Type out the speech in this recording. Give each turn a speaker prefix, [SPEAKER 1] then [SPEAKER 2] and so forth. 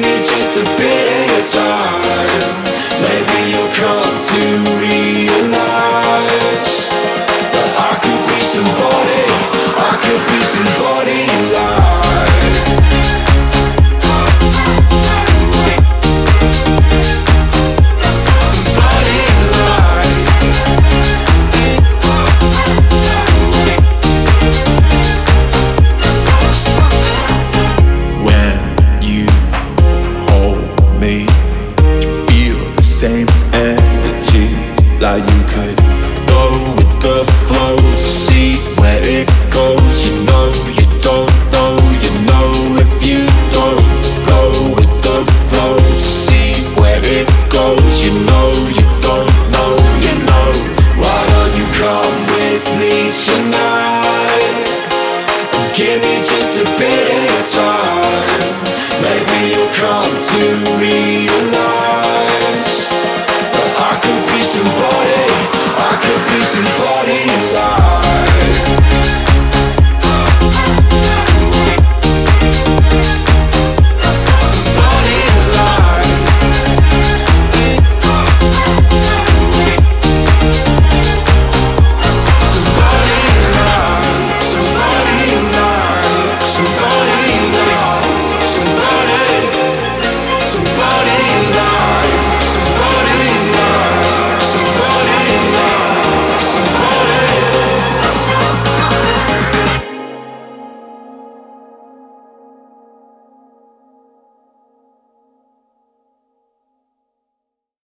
[SPEAKER 1] me just a bit of your time. Maybe you'll come to realize that I could be somebody, I could be somebody you like. Somebody you like.
[SPEAKER 2] When you hold me, you feel the same energy. Like you could
[SPEAKER 1] Go with the flow to see where it goes. You know you don't know, you know if you don't. Go with the flow to see where it goes. You know you don't know, you know. Why don't you come with me tonight? Give me just a bit of your time. Maybe you'll come to realize that I could be somebody, I could be somebody you like. Somebody you like. Somebody you like. Somebody you like. Somebody you like. Somebody you like.